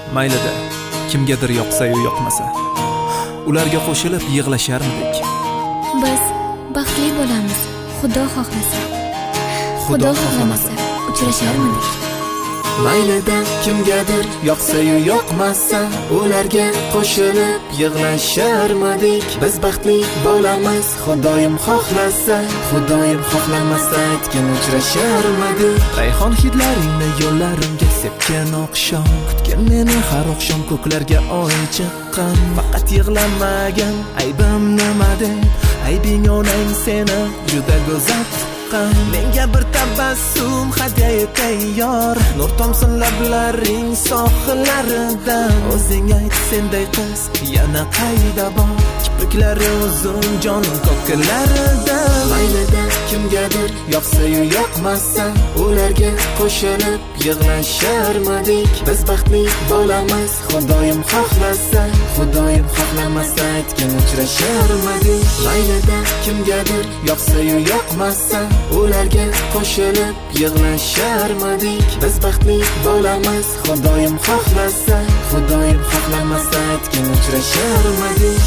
Maylida, kimgadir yoqsa-yu yoqmasa, ularga qo'shilib yig'lasharmidik. Biz baxtli bo'lamiz, Xudo xohlasa. Xudo xohlamasa, uchrasharmidik. Maylida, kimgadir yoqsa-yu yoqmasa, ularga qo'shilib yig'lasharmidik. Biz baxtli bo'lamiz, Xudoyim xohlasa. Xudoyim xohlamasa, aytgin uchrasharmidik. Rayhon hidlaringni yo'llarimga sepgan oqshom, kutgan meni har oqshom ko'klarga oy chiqqan. Faqat yig'lamagan aybim nima deb, aybing onang seni juda go'zal tuqqan. Menga bir tabassum hadya tayyor, nur tomsin lablaring sohillaridan. O'zing ayt, senday qiz yana qayda bor? Kipriklari uzun jonim ko'klarida. Maylida, kimgadir yoqsa-yu yoqmasa, ularga qo'shilib yig'lasharmidik. Biz baxtli bo'lamiz, Xudoyim xohlasa. Xudoyim xohlamasa, aytgin uchrasharmidik. Maylida, kimgadir yoqsa-yu yoqmasa, ularga qo'shilib yig'lasharmidik. Biz baxtli bo'lamiz, Xudoyim xohlasa. Xudoyim xohlamasa, aytgin uchrasharmidik.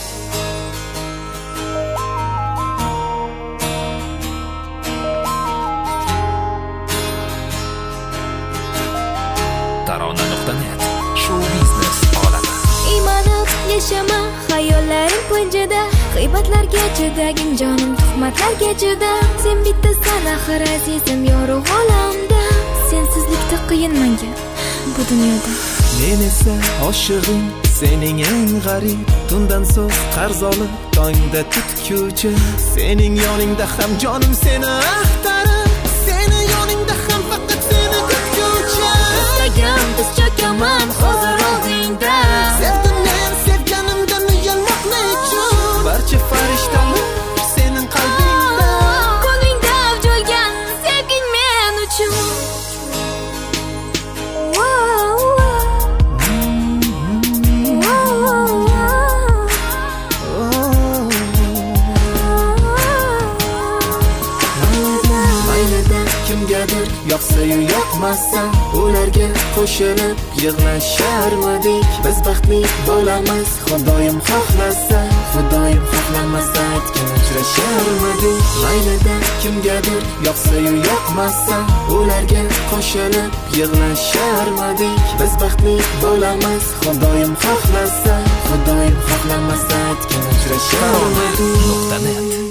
Tarona.net Show biznes olami. Iymanib yashama xayollaring panjada, g'iybatlarga chidagin jonim, tuhmatlarga chida. Sen bittasan axir azizim yorug' olamda. Sensizlikda qiyin menga bu dunyoda. Men esa oshig'ing, sening eng g'arib. Tundan so'z qarz olib, tongda tutkuchi. Sening yoningda ham jonim seni axtarib, seni yoningda ham faqat seni kutguchi. Istagam biz cho'kaman hozir oldingda. Sevdim men sevganimdan uyalmoqni uchun. Barcha farishtalar sening qalbingda. Qo'lingda avjolgan sevging men uchun. Kimgadir yoqsa-yu yoqmasa, ularga qo'shilib yig'lasharmidik. Biz baxtli bo'lamiz, Xudoyim xohlasa. Xudoyim xohlamasa, aytgin uchrasharmidik. Maylida, kimgadir yoqsa-yu yoqmasa, ularga qo'shilib yig'lasharmidik. Biz baxtli bo'lamiz, Xudoyim xohlasa. Xudoyim xohlamasa, aytgin uchrasharmidik. Tarona.net